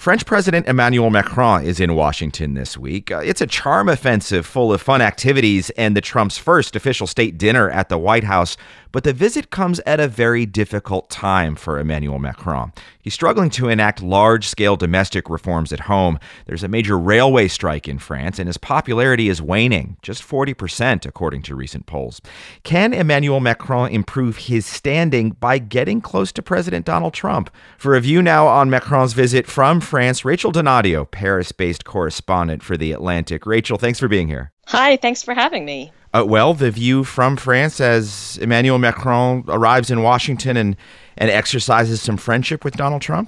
French President Emmanuel Macron is in Washington this week. It's a charm offensive full of fun activities and the Trump's first official state dinner at the White House. But the visit comes at a very difficult time for Emmanuel Macron. He's struggling to enact large-scale domestic reforms at home. There's a major railway strike in France, and his popularity is waning, just 40%, according to recent polls. Can Emmanuel Macron improve his standing by getting close to President Donald Trump? For a view now on Macron's visit from France, Rachel Donadio, Paris-based correspondent for The Atlantic. Rachel, thanks for being here. Hi, thanks for having me. Well, the view from France as Emmanuel Macron arrives in Washington and exercises some friendship with Donald Trump?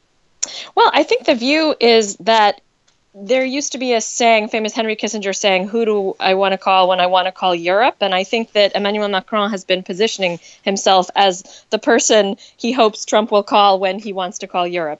Well, I think the view is that there used to be a saying, famous Henry Kissinger saying, who do I want to call when I want to call Europe? And I think that Emmanuel Macron has been positioning himself as the person he hopes Trump will call when he wants to call Europe.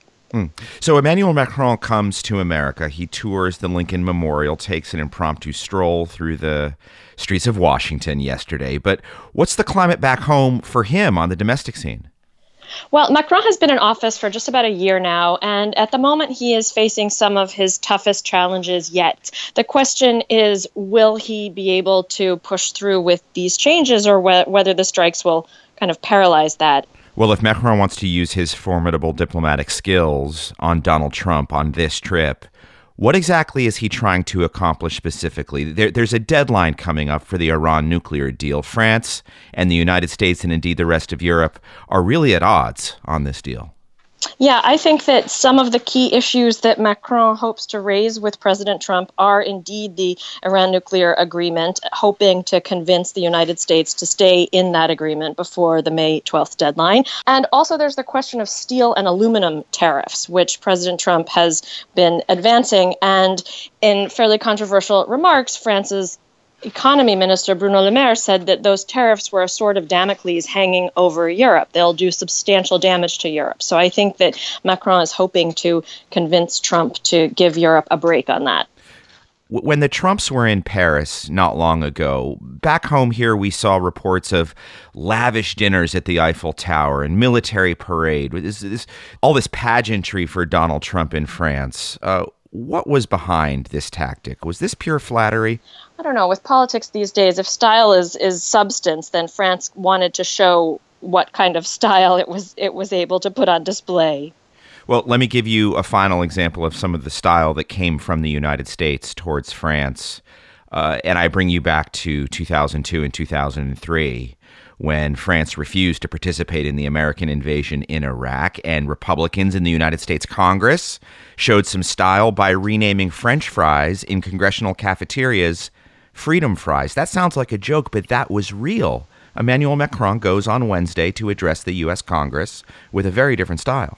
So Emmanuel Macron comes to America. He tours the Lincoln Memorial, takes an impromptu stroll through the streets of Washington yesterday. But what's the climate back home for him on the domestic scene? Well, Macron has been in office for just about a year now, and at the moment he is facing some of his toughest challenges yet. The question is, will he be able to push through with these changes, or whether the strikes will kind of paralyze that? Well, if Macron wants to use his formidable diplomatic skills on Donald Trump on this trip, what exactly is he trying to accomplish specifically? There's a deadline coming up for the Iran nuclear deal. France and the United States, and indeed the rest of Europe, are really at odds on this deal. Yeah, I think that some of the key issues that Macron hopes to raise with President Trump are indeed the Iran nuclear agreement, hoping to convince the United States to stay in that agreement before the May 12th deadline. And also there's the question of steel and aluminum tariffs, which President Trump has been advancing. And in fairly controversial remarks, France's Economy Minister Bruno Le Maire said that those tariffs were a sword of Damocles hanging over Europe. They'll do substantial damage to Europe. So I think that Macron is hoping to convince Trump to give Europe a break on that. When the Trumps were in Paris not long ago, back home here we saw reports of lavish dinners at the Eiffel Tower and military parade. All this pageantry for Donald Trump in France. What was behind this tactic? Was this pure flattery? I don't know. With politics these days, if style is substance, then France wanted to show what kind of style it was able to put on display. Well, let me give you a final example of some of the style that came from the United States towards France. And I bring you back to 2002 and 2003. When France refused to participate in the American invasion in Iraq, and Republicans in the United States Congress showed some style by renaming French fries in congressional cafeterias freedom fries. That sounds like a joke, but that was real. Emmanuel Macron goes on Wednesday to address the U.S. Congress with a very different style.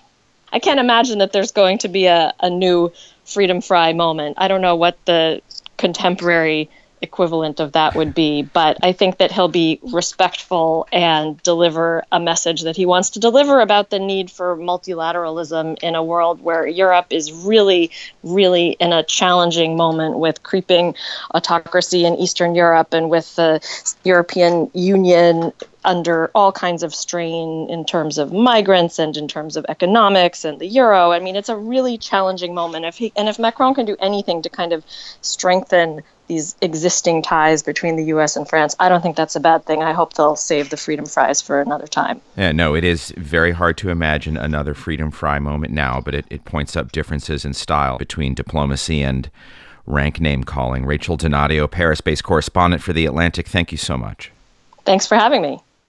I can't imagine that there's going to be a new freedom fry moment. I don't know what the contemporary equivalent of that would be, but I think that he'll be respectful and deliver a message that he wants to deliver about the need for multilateralism in a world where Europe is really, really in a challenging moment with creeping autocracy in Eastern Europe and with the European Union under all kinds of strain in terms of migrants and in terms of economics and the euro. I mean, it's a really challenging moment. If Macron can do anything to kind of strengthen these existing ties between the U.S. and France, I don't think that's a bad thing. I hope they'll save the freedom fries for another time. Yeah, no, it is very hard to imagine another freedom fry moment now, but it points up differences in style between diplomacy and rank name calling. Rachel Donadio, Paris-based correspondent for The Atlantic, thank you so much. Thanks for having me.